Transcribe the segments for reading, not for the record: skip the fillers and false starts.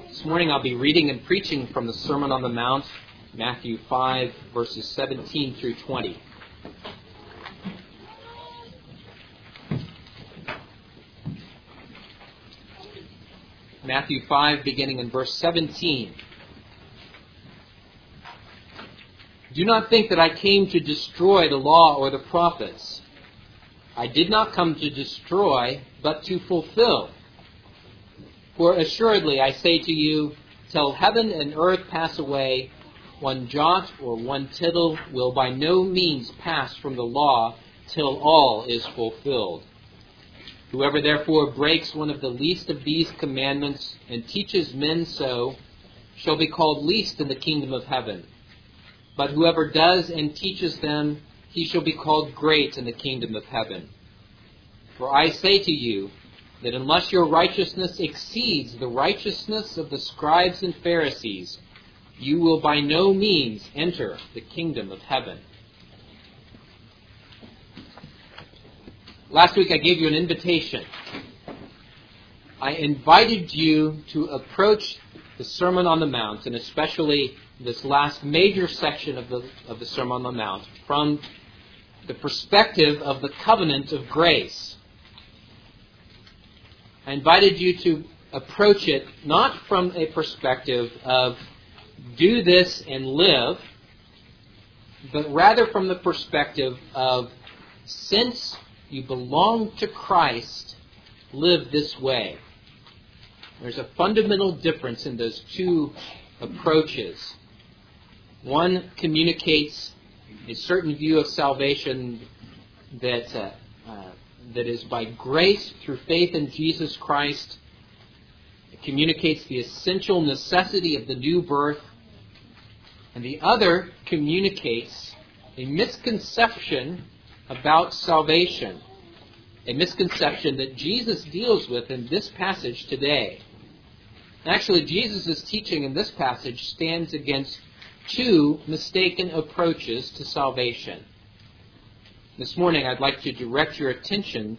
This morning I'll be reading and preaching from the Sermon on the Mount, Matthew 5, verses 17 through 20. Matthew 5, beginning in verse 17. Do not think that I came to destroy the law or the prophets. I did not come to destroy, but to fulfill. For assuredly I say to you, till heaven and earth pass away, one jot or one tittle will by no means pass from the law till all is fulfilled. Whoever therefore breaks one of the least of these commandments and teaches men so shall be called least in the kingdom of heaven. But whoever does and teaches them, he shall be called great in the kingdom of heaven. For I say to you, that unless your righteousness exceeds the righteousness of the scribes and Pharisees, you will by no means enter the kingdom of heaven. Last week I gave you an invitation. I invited you to approach the Sermon on the Mount, and especially this last major section of the Sermon on the Mount, from the perspective of the covenant of grace. I invited you to approach it not from a perspective of do this and live, but rather from the perspective of since you belong to Christ, live this way. There's a fundamental difference in those two approaches. One communicates a certain view of salvation that is by grace through faith in Jesus Christ. It communicates the essential necessity of the new birth. And the other communicates a misconception about salvation, a misconception that Jesus deals with in this passage today. Actually, Jesus' teaching in this passage stands against two mistaken approaches to salvation. This morning, I'd like to direct your attention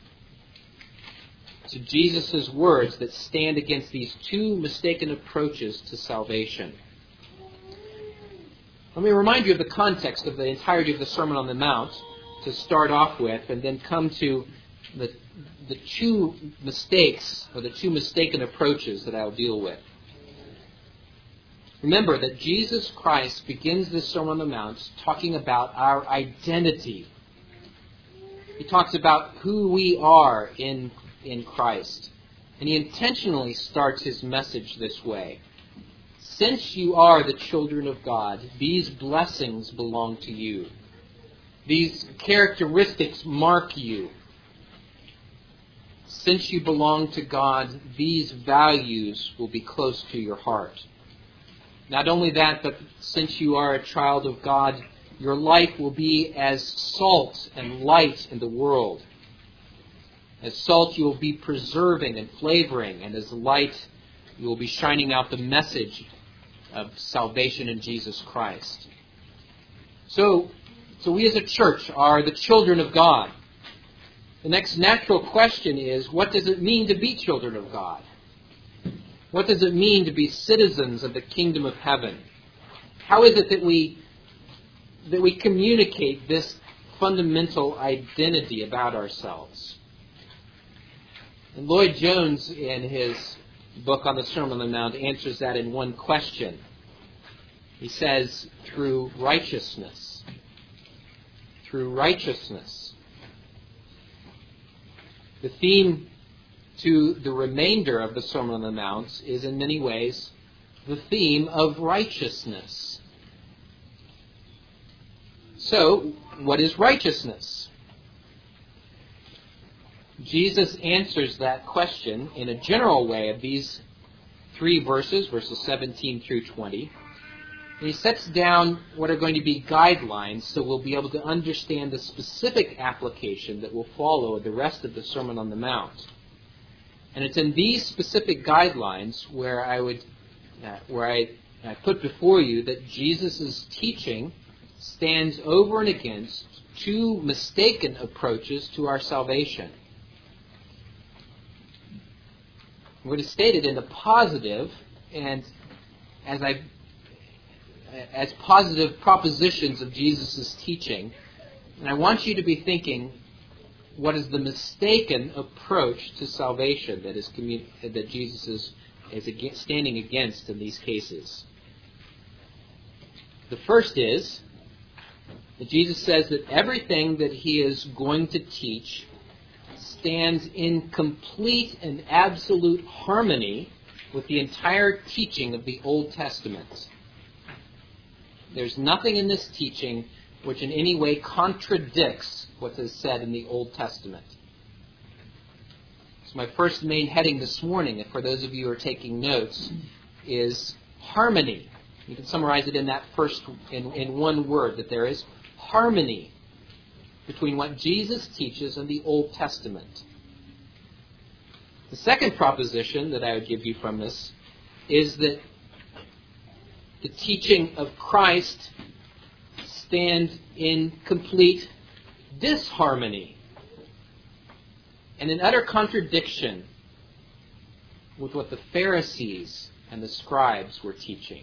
to Jesus' words that stand against these two mistaken approaches to salvation. Let me remind you of the context of the entirety of the Sermon on the Mount to start off with, and then come to the two mistakes, or the two mistaken approaches that I'll deal with. Remember that Jesus Christ begins this Sermon on the Mount talking about our identity. He talks about who we are in Christ. And he intentionally starts his message this way. Since you are the children of God, these blessings belong to you. These characteristics mark you. Since you belong to God, these values will be close to your heart. Not only that, but since you are a child of God, your life will be as salt and light in the world. As salt, you will be preserving and flavoring, and as light, you will be shining out the message of salvation in Jesus Christ. So we as a church are the children of God. The next natural question is, what does it mean to be children of God? What does it mean to be citizens of the kingdom of heaven? How is it that we communicate this fundamental identity about ourselves? And Lloyd Jones, in his book on the Sermon on the Mount, answers that in one question. He says, through righteousness. Through righteousness. The theme to the remainder of the Sermon on the Mount is in many ways the theme of righteousness. So, what is righteousness? Jesus answers that question in a general way of these three verses 17 through 20. And he sets down what are going to be guidelines so we'll be able to understand the specific application that will follow the rest of the Sermon on the Mount. And it's in these specific guidelines where I put before you that Jesus' teaching stands over and against two mistaken approaches to our salvation. I'm going to state it in the positive and as positive propositions of Jesus' teaching. And I want you to be thinking, what is the mistaken approach to salvation that Jesus is standing against in these cases? The first is that Jesus says that everything that he is going to teach stands in complete and absolute harmony with the entire teaching of the Old Testament. There's nothing in this teaching which in any way contradicts what is said in the Old Testament. So my first main heading this morning, for those of you who are taking notes, is harmony. You can summarize it in that in one word, that there is harmony between what Jesus teaches and the Old Testament. The second proposition that I would give you from this is that the teaching of Christ stands in complete disharmony and in utter contradiction with what the Pharisees and the scribes were teaching.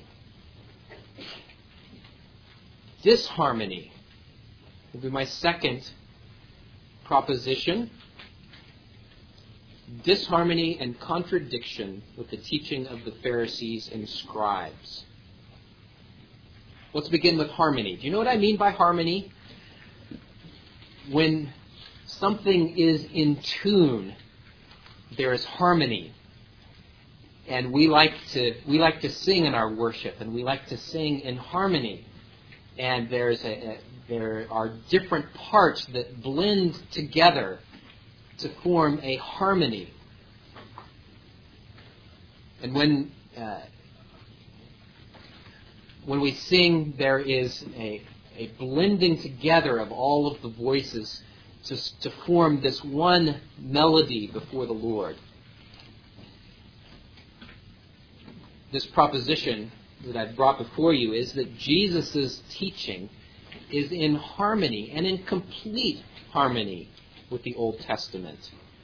Disharmony will be my second proposition. Disharmony and contradiction with the teaching of the Pharisees and scribes. Let's begin with harmony. Do you know what I mean by harmony? When something is in tune, there is harmony. And we like to sing in our worship, and we like to sing in harmony. And there are different parts that blend together to form a harmony. And when we sing, there is a blending together of all of the voices to form this one melody before the Lord. This proposition that I've brought before you is that Jesus' teaching is in harmony and in complete harmony with the Old Testament.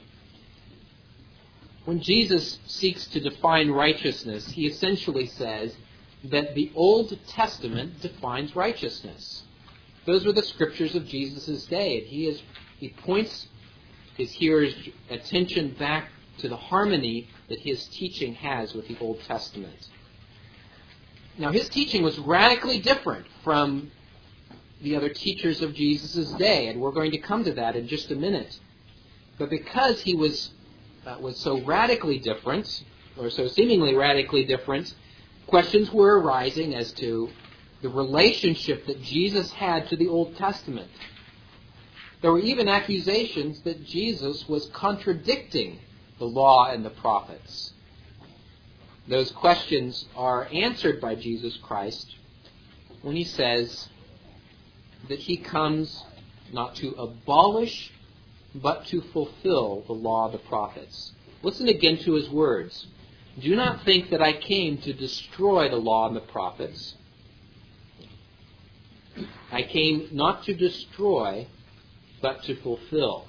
When Jesus seeks to define righteousness, he essentially says that the Old Testament defines righteousness. Those were the scriptures of Jesus' day. And he points his hearers' attention back to the harmony that his teaching has with the Old Testament. Now, his teaching was radically different from the other teachers of Jesus' day, and we're going to come to that in just a minute. But because he was so radically different, or so seemingly radically different, questions were arising as to the relationship that Jesus had to the Old Testament. There were even accusations that Jesus was contradicting the law and the prophets. Those questions are answered by Jesus Christ when he says that he comes not to abolish, but to fulfill the law of the prophets. Listen again to his words. Do not think that I came to destroy the law and the prophets. I came not to destroy, but to fulfill.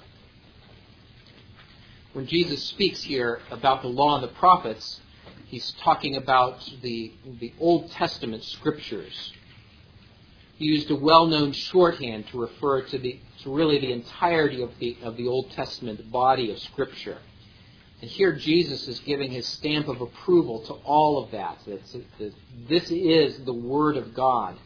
When Jesus speaks here about the law and the prophets, he's talking about the Old Testament scriptures. He used a well-known shorthand to refer to really the entirety of the Old Testament body of Scripture. And here Jesus is giving his stamp of approval to all of that. This is the Word of God.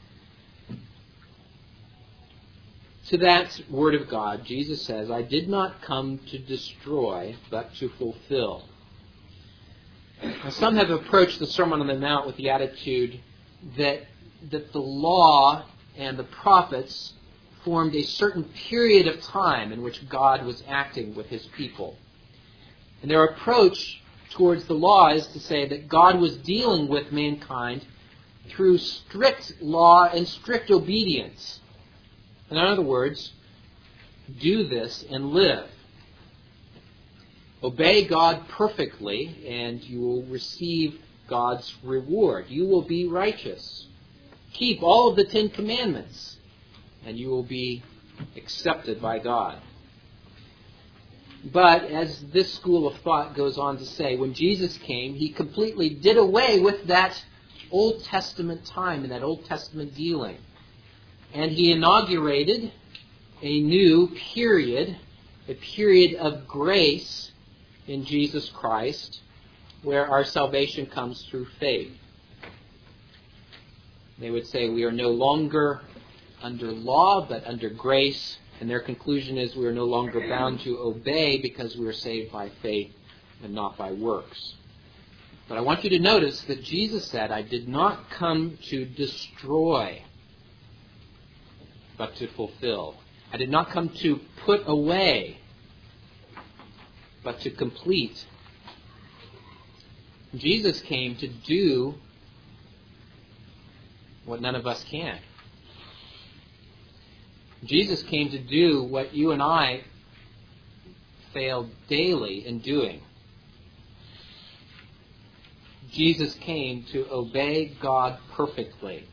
To that Word of God, Jesus says, I did not come to destroy, but to fulfill. Now, some have approached the Sermon on the Mount with the attitude that the law and the prophets formed a certain period of time in which God was acting with his people. And their approach towards the law is to say that God was dealing with mankind through strict law and strict obedience. In other words, do this and live. Obey God perfectly and you will receive God's reward. You will be righteous. Keep all of the 10 Commandments and you will be accepted by God. But as this school of thought goes on to say, when Jesus came, he completely did away with that Old Testament time and that Old Testament dealing. And he inaugurated a new period, a period of grace in Jesus Christ, where our salvation comes through faith. They would say we are no longer under law, but under grace. And their conclusion is we are no longer bound to obey because we are saved by faith and not by works. But I want you to notice that Jesus said, I did not come to destroy, but to fulfill. I did not come to put away, but to complete. Jesus came to do what none of us can. Jesus came to do what you and I fail daily in doing. Jesus came to obey God perfectly.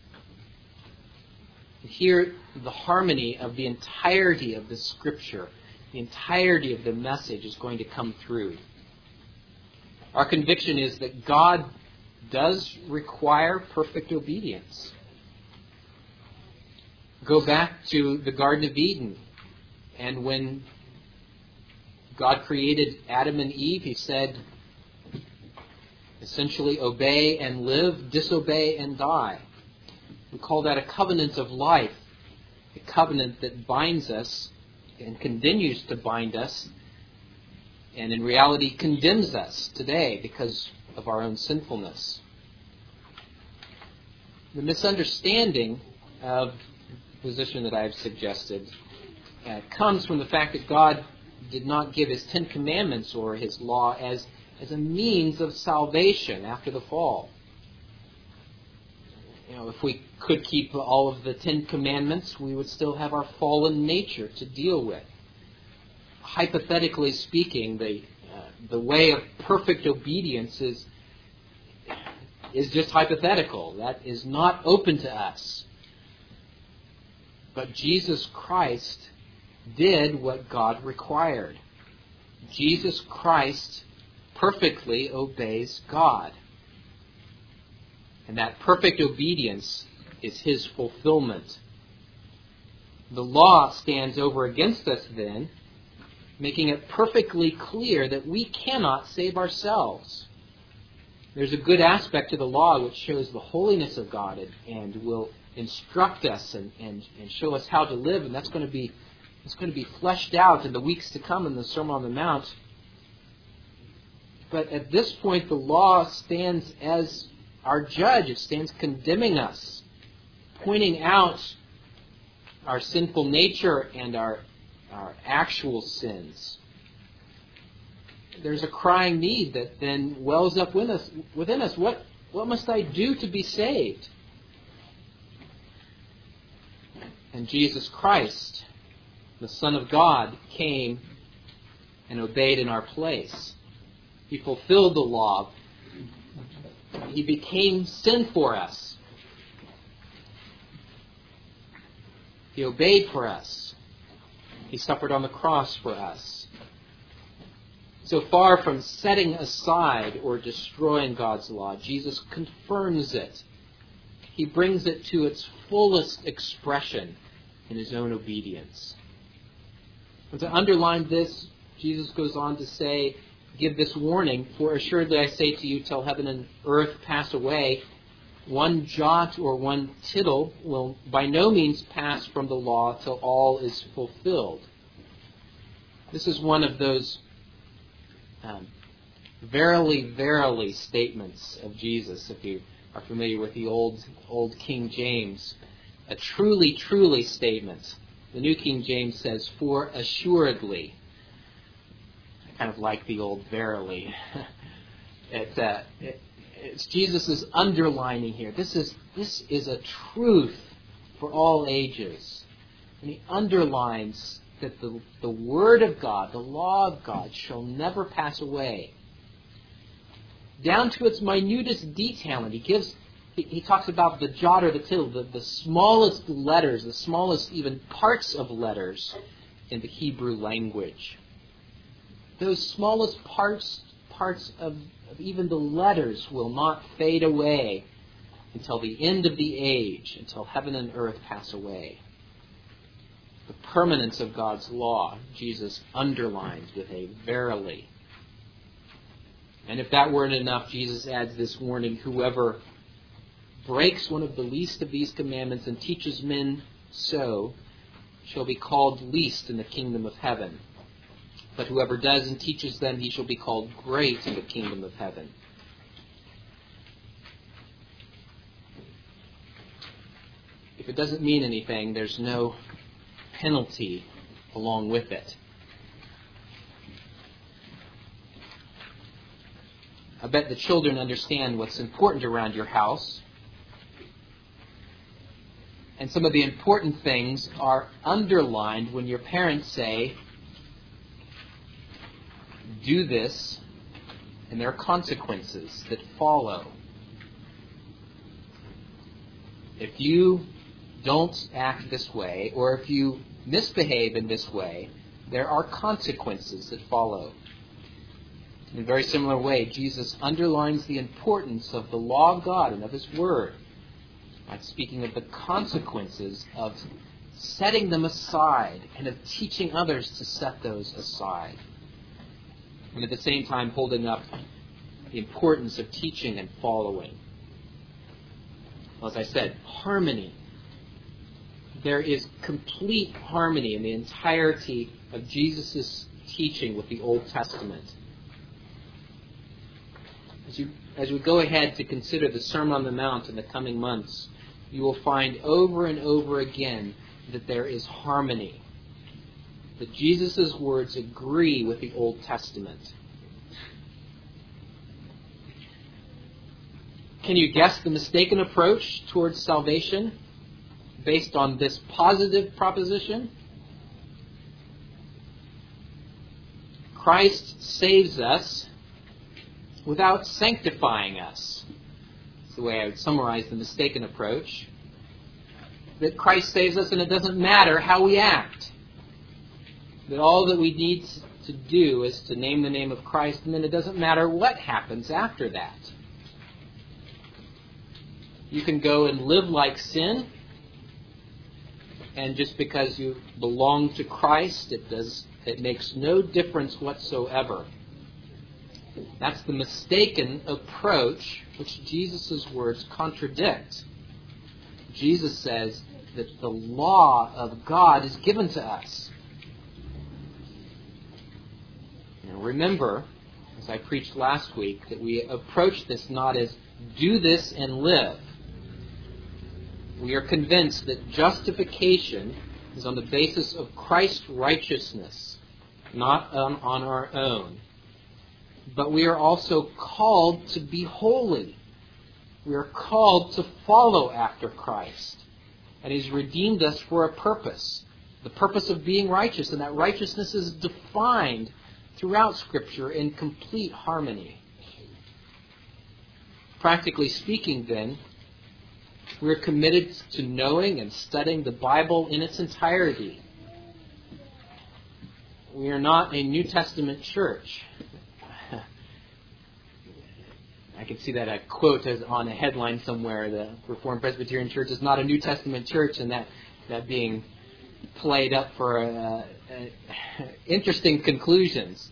Here, the harmony of the entirety of the Scripture, the entirety of the message is going to come through. Our conviction is that God does require perfect obedience. Go back to the Garden of Eden, and when God created Adam and Eve, he said, essentially, obey and live, disobey and die. We call that a covenant of life, a covenant that binds us and continues to bind us, and in reality condemns us today because of our own sinfulness. The misunderstanding of the position that I have suggested comes from the fact that God did not give his Ten Commandments or his law as a means of salvation after the fall. If we could keep all of the Ten Commandments, we would still have our fallen nature to deal with. Hypothetically speaking, the way of perfect obedience is just hypothetical. That is not open to us. But Jesus Christ did what God required. Jesus Christ perfectly obeys God. And that perfect obedience is his fulfillment. The law stands over against us then, making it perfectly clear that we cannot save ourselves. There's a good aspect to the law which shows the holiness of God and will instruct us and show us how to live, and that's going to be fleshed out in the weeks to come in the Sermon on the Mount. But at this point, the law stands as our judge. It stands condemning us, pointing out our sinful nature and our actual sins. There's a crying need that then wells up within us. What must I do to be saved? And Jesus Christ, the Son of God, came and obeyed in our place. He fulfilled the law. He became sin for us. He obeyed for us. He suffered on the cross for us. So far from setting aside or destroying God's law, Jesus confirms it. He brings it to its fullest expression in his own obedience. And to underline this, Jesus goes on to say, give this warning, for assuredly I say to you, till heaven and earth pass away, one jot or one tittle will by no means pass from the law till all is fulfilled. This is one of those verily, verily statements of Jesus, if you are familiar with the old King James. A truly, truly statement. The New King James says, for assuredly. I kind of like the old verily. It's Jesus' underlining here. This is a truth for all ages. And he underlines that the Word of God, the law of God, shall never pass away. Down to its minutest detail. And he talks about the jot or the tittle, the smallest letters, the smallest even parts of letters in the Hebrew language. those smallest parts of even the letters will not fade away until the end of the age, until heaven and earth pass away. The permanence of God's law, Jesus underlines with a verily. And if that weren't enough, Jesus adds this warning: whoever breaks one of the least of these commandments and teaches men so shall be called least in the kingdom of heaven. But whoever does and teaches them, he shall be called great in the kingdom of heaven. If it doesn't mean anything, there's no penalty along with it. I bet the children understand what's important around your house. And some of the important things are underlined when your parents say, do this, and there are consequences that follow. If you don't act this way, or if you misbehave in this way, there are consequences that follow. In a very similar way, Jesus underlines the importance of the law of God and of His Word by speaking of the consequences of setting them aside and of teaching others to set those aside. And at the same time holding up the importance of teaching and following. Well, as I said, harmony. There is complete harmony in the entirety of Jesus' teaching with the Old Testament. As we go ahead to consider the Sermon on the Mount in the coming months, you will find over and over again that there is harmony. That Jesus' words agree with the Old Testament. Can you guess the mistaken approach towards salvation based on this positive proposition? Christ saves us without sanctifying us. That's the way I would summarize the mistaken approach. That Christ saves us and it doesn't matter how we act. That all that we need to do is to name the name of Christ, and then it doesn't matter what happens after that. You can go and live like sin, and just because you belong to Christ, it makes no difference whatsoever. That's the mistaken approach which Jesus' words contradict. Jesus says that the law of God is given to us. Now remember, as I preached last week, that we approach this not as do this and live. We are convinced that justification is on the basis of Christ's righteousness, not on our own. But we are also called to be holy. We are called to follow after Christ. And He's redeemed us for a purpose. The purpose of being righteous. And that righteousness is defined throughout Scripture in complete harmony. Practically speaking, then, we're committed to knowing and studying the Bible in its entirety. We are not a New Testament church. I can see that a quote as on a headline somewhere. The Reformed Presbyterian Church is not a New Testament church, and that being played up for interesting conclusions.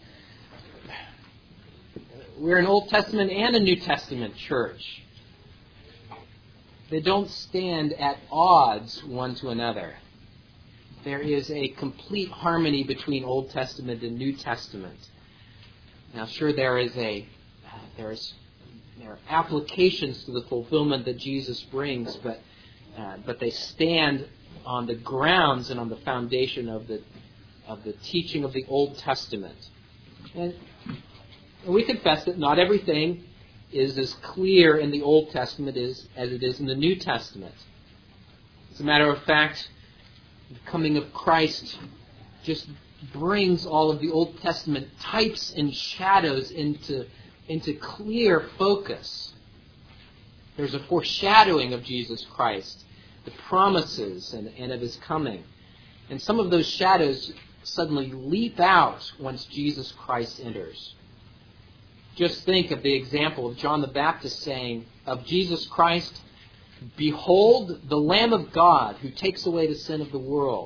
We're an Old Testament and a New Testament church. They don't stand at odds one to another. There is a complete harmony between Old Testament and New Testament. Now, sure, there are applications to the fulfillment that Jesus brings, but they stand on the grounds and on the foundation of the teaching of the Old Testament. And we confess that not everything is as clear in the Old Testament as it is in the New Testament. As a matter of fact, the coming of Christ just brings all of the Old Testament types and shadows into clear focus. There's a foreshadowing of Jesus Christ, the promises and of His coming. And some of those shadows suddenly leap out once Jesus Christ enters. Just think of the example of John the Baptist saying of Jesus Christ, "Behold the Lamb of God who takes away the sin of the world."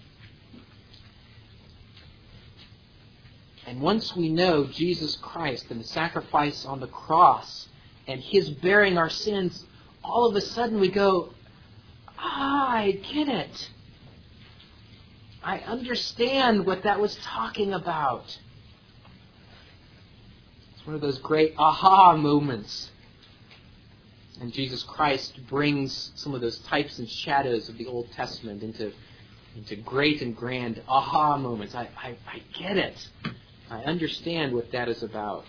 And once we know Jesus Christ and the sacrifice on the cross and His bearing our sins, all of a sudden we go, I get it. I understand what that was talking about. It's one of those great aha moments. And Jesus Christ brings some of those types and shadows of the Old Testament into great and grand aha moments. I get it. I understand what that is about.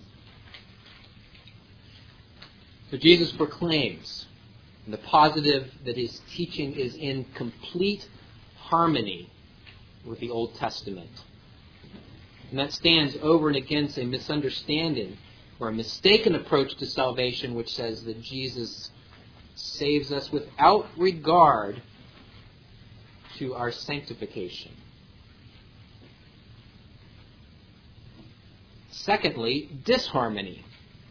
So Jesus proclaims in the positive that His teaching is in complete harmony with the Old Testament. And that stands over and against a misunderstanding or a mistaken approach to salvation which says that Jesus saves us without regard to our sanctification. Secondly, disharmony.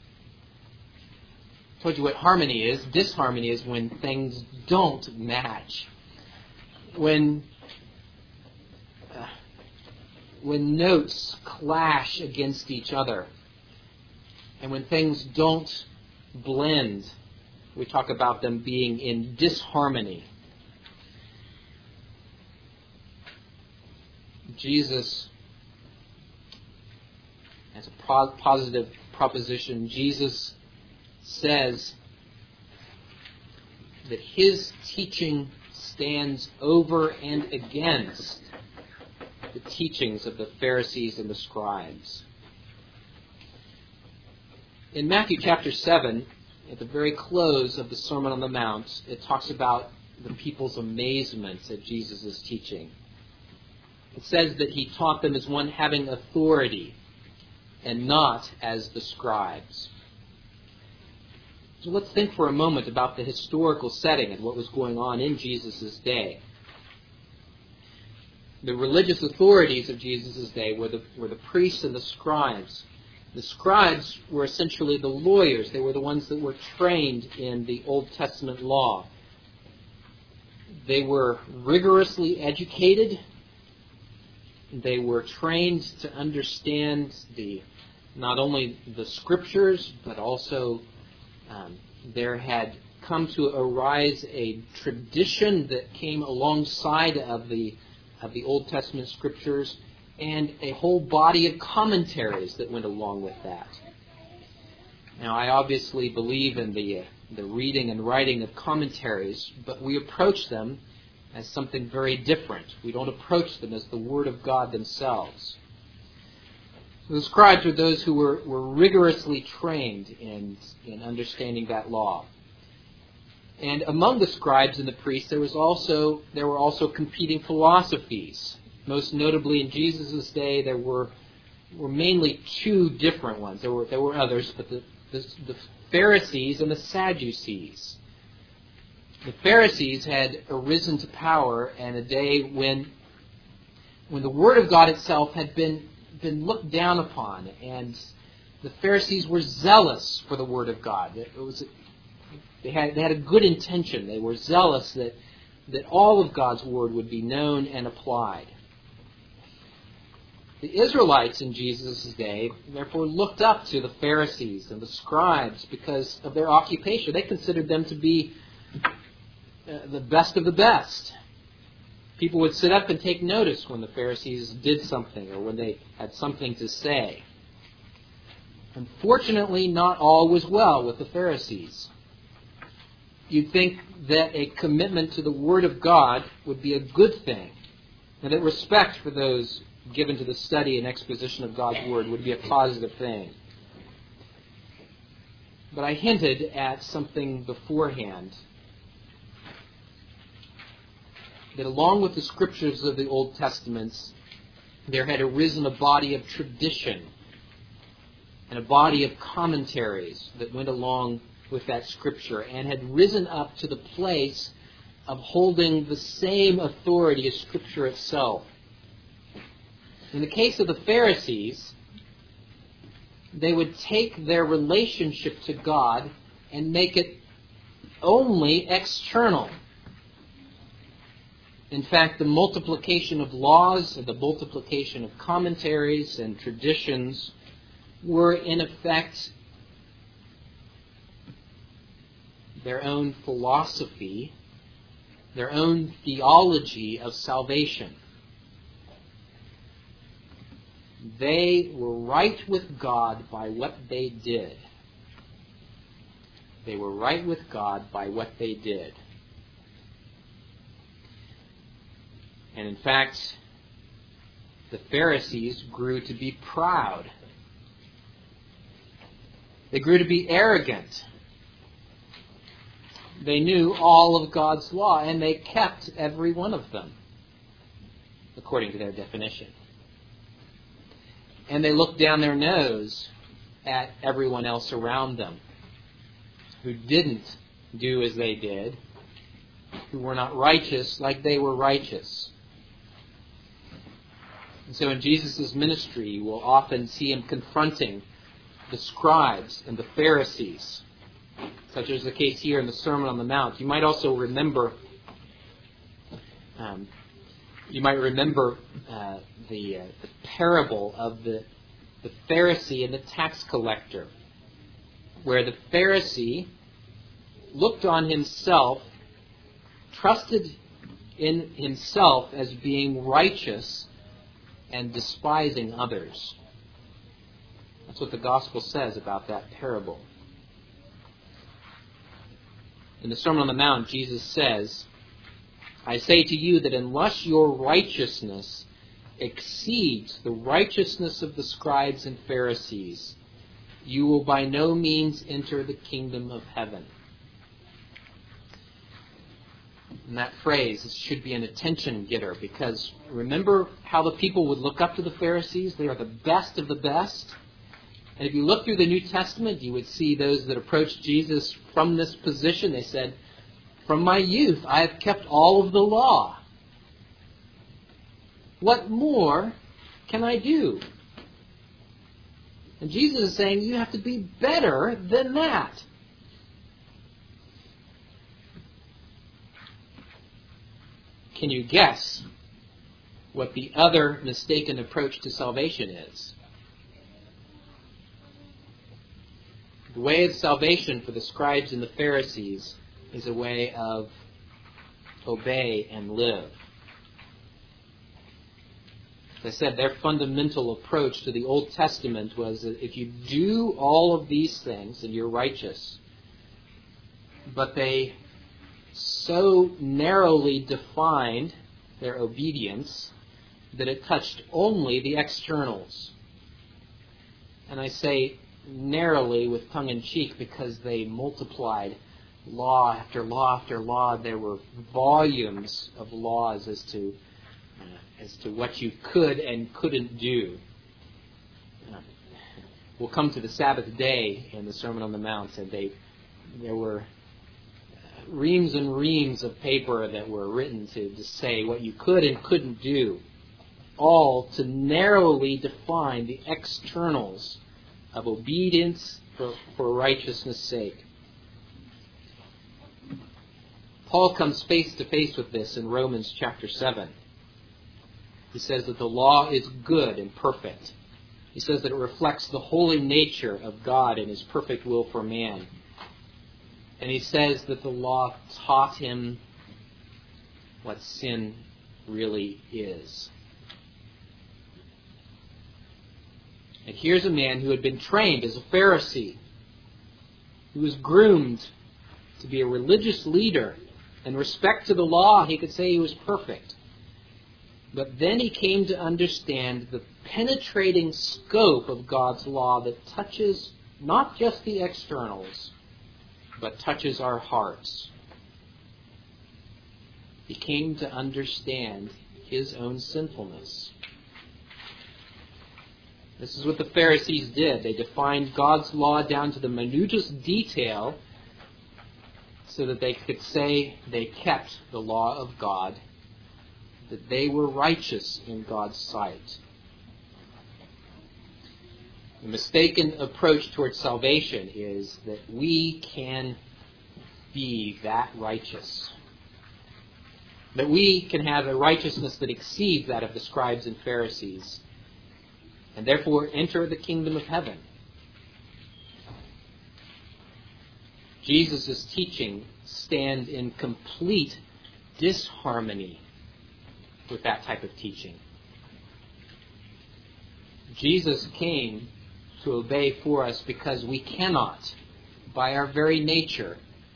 I told you what harmony is. Disharmony is when things don't match. When notes clash against each other. And when things don't blend, we talk about them being in disharmony. Jesus, as a positive proposition, Jesus says that His teaching stands over and against the teachings of the Pharisees and the scribes. In Matthew chapter 7, at the very close of the Sermon on the Mount, it talks about the people's amazement at Jesus' teaching. It says that He taught them as one having authority and not as the scribes. So let's think for a moment about the historical setting and what was going on in Jesus' day. The religious authorities of Jesus' day were the priests and the scribes. The scribes were essentially the lawyers. They were the ones that were trained in the Old Testament law. They were rigorously educated. They were trained to understand not only the Scriptures, but also there had come to arise a tradition that came alongside of the Old Testament Scriptures, and a whole body of commentaries that went along with that. Now, I obviously believe in the reading and writing of commentaries, but we approach them as something very different. We don't approach them as the Word of God themselves. So the scribes were those who were rigorously trained in understanding that law. And among the scribes and the priests, there were also competing philosophies. Most notably in Jesus' day, there were mainly two different ones. There were others, but the Pharisees and the Sadducees. The Pharisees had arisen to power in a day when the Word of God itself had been looked down upon, and the Pharisees were zealous for the Word of God. They had a good intention. They were zealous that all of God's Word would be known and applied. The Israelites in Jesus' day, therefore, looked up to the Pharisees and the scribes because of their occupation. They considered them to be the best of the best. People would sit up and take notice when the Pharisees did something or when they had something to say. Unfortunately, not all was well with the Pharisees. You'd think that a commitment to the Word of God would be a good thing, and that respect for those given to the study and exposition of God's Word would be a positive thing. But I hinted at something beforehand, that along with the Scriptures of the Old Testament, there had arisen a body of tradition and a body of commentaries that went along with that Scripture and had risen up to the place of holding the same authority as Scripture itself. In the case of the Pharisees, they would take their relationship to God and make it only external. In fact, the multiplication of laws and the multiplication of commentaries and traditions were in effect their own philosophy, their own theology of salvation. They were right with God by what they did. They were right with God by what they did. And in fact, the Pharisees grew to be proud. They grew to be arrogant. They knew all of God's law, and they kept every one of them, according to their definition. And they looked down their nose at everyone else around them who didn't do as they did, who were not righteous like they were righteous. And so in Jesus' ministry, you will often see him confronting the scribes and the Pharisees, such as the case here in the Sermon on the Mount. You might also remember the parable of the Pharisee and the tax collector, where the Pharisee looked on himself, trusted in himself as being righteous, and despising others. That's what the gospel says about that parable. In the Sermon on the Mount, Jesus says, I say to you that unless your righteousness exceeds the righteousness of the scribes and Pharisees, you will by no means enter the kingdom of heaven. And that phrase should be an attention getter, because remember how the people would look up to the Pharisees? They are the best of the best. And if you look through the New Testament, you would see those that approached Jesus from this position. They said, from my youth, I have kept all of the law. What more can I do? And Jesus is saying, you have to be better than that. Can you guess what the other mistaken approach to salvation is? The way of salvation for the scribes and the Pharisees is a way of obey and live. As I said, their fundamental approach to the Old Testament was that if you do all of these things, then you're righteous. But they so narrowly defined their obedience that it touched only the externals. And I say narrowly with tongue-in-cheek because they multiplied law after law after law. There were volumes of laws as to what you could and couldn't do. We'll come to the Sabbath day in the Sermon on the Mount, and there were reams and reams of paper that were written to say what you could and couldn't do, all to narrowly define the externals of obedience for righteousness' sake. Paul comes face to face with this in Romans chapter 7. He says that the law is good and perfect. He says that it reflects the holy nature of God and his perfect will for man. And he says that the law taught him what sin really is. And here's a man who had been trained as a Pharisee, who was groomed to be a religious leader. In respect to the law, he could say he was perfect. But then he came to understand the penetrating scope of God's law that touches not just the externals, but touches our hearts. He came to understand his own sinfulness. This is what the Pharisees did. They defined God's law down to the minutest detail so that they could say they kept the law of God, that they were righteous in God's sight. The mistaken approach towards salvation is that we can be that righteous. That we can have a righteousness that exceeds that of the scribes and Pharisees, and therefore enter the kingdom of heaven. Jesus' teaching stands in complete disharmony with that type of teaching. Jesus came to obey for us because we cannot, by our very nature,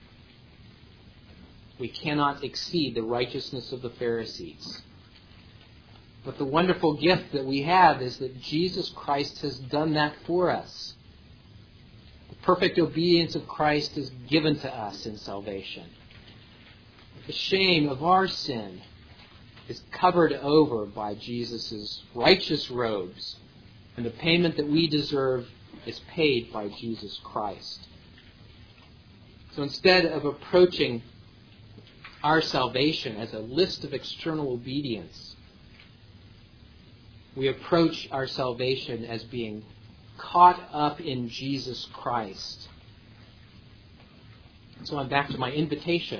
we cannot exceed the righteousness of the Pharisees. But the wonderful gift that we have is that Jesus Christ has done that for us. The perfect obedience of Christ is given to us in salvation. The shame of our sin is covered over by Jesus' righteous robes, and the payment that we deserve is paid by Jesus Christ. So instead of approaching our salvation as a list of external obedience, we approach our salvation as being caught up in Jesus Christ. So I'm back to my invitation.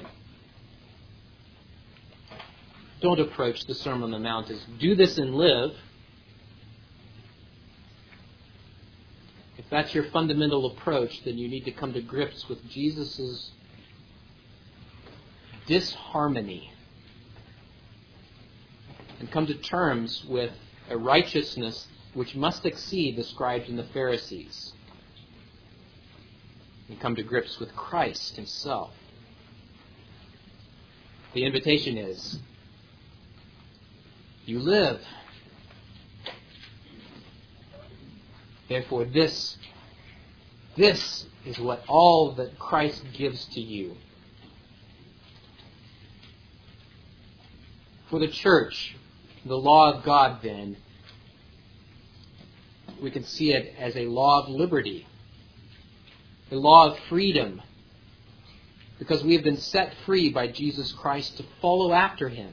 Don't approach the Sermon on the Mount as do this and live. If that's your fundamental approach, then you need to come to grips with Jesus' disharmony and come to terms with a righteousness which must exceed the scribes and the Pharisees, and come to grips with Christ himself. The invitation is, you live. Therefore, this is what all that Christ gives to you. For the church, the law of God, then, we can see it as a law of liberty, a law of freedom, because we have been set free by Jesus Christ to follow after him.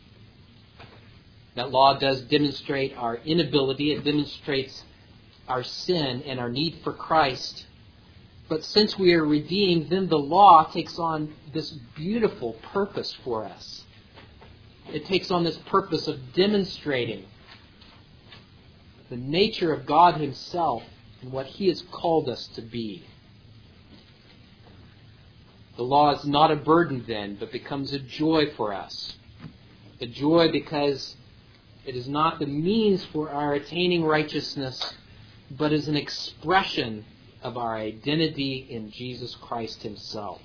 That law does demonstrate our inability. It demonstrates our sin and our need for Christ. But since we are redeemed, then the law takes on this beautiful purpose for us. It takes on this purpose of demonstrating the nature of God himself and what he has called us to be. The law is not a burden then, but becomes a joy for us. A joy because it is not the means for our attaining righteousness, but is an expression of our identity in Jesus Christ himself.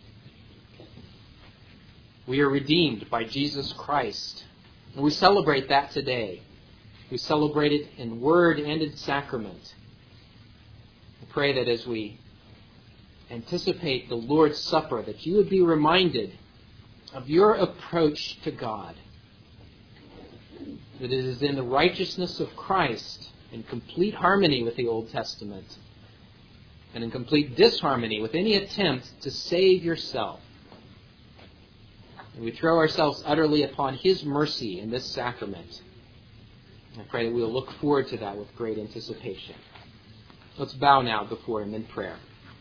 We are redeemed by Jesus Christ, and we celebrate that today. We celebrate it in word and in sacrament. I pray that as we anticipate the Lord's Supper, that you would be reminded of your approach to God. That it is in the righteousness of Christ, in complete harmony with the Old Testament, and in complete disharmony with any attempt to save yourself. And we throw ourselves utterly upon his mercy in this sacrament. I pray that we will look forward to that with great anticipation. Let's bow now before him in prayer.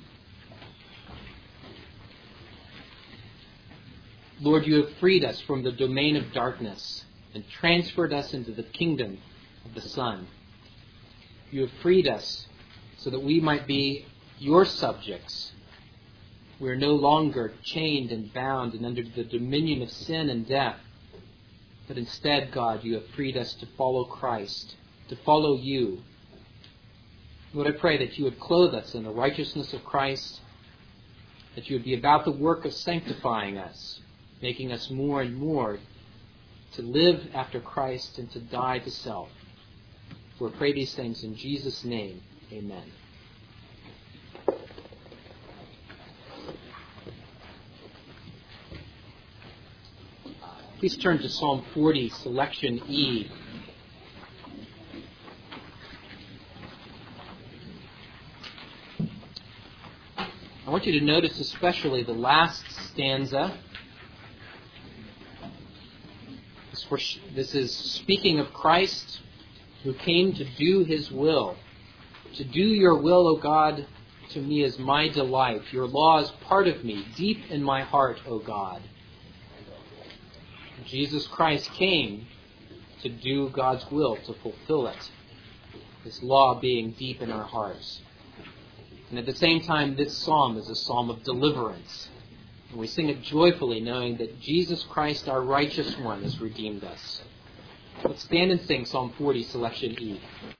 Lord, you have freed us from the domain of darkness and transferred us into the kingdom of the Son. You have freed us so that we might be your subjects. We are no longer chained and bound and under the dominion of sin and death. But instead, God, you have freed us to follow Christ, to follow you. Lord, I pray that you would clothe us in the righteousness of Christ, that you would be about the work of sanctifying us, making us more and more to live after Christ and to die to self. For I pray these things in Jesus' name. Amen. Please turn to Psalm 40, selection E. I want you to notice especially the last stanza. This is speaking of Christ who came to do his will. To do your will, O God, to me is my delight. Your law is part of me, deep in my heart, O God. Jesus Christ came to do God's will, to fulfill it. His law being deep in our hearts. And at the same time, this psalm is a psalm of deliverance. And we sing it joyfully, knowing that Jesus Christ, our righteous one, has redeemed us. Let's stand and sing Psalm 40, selection E.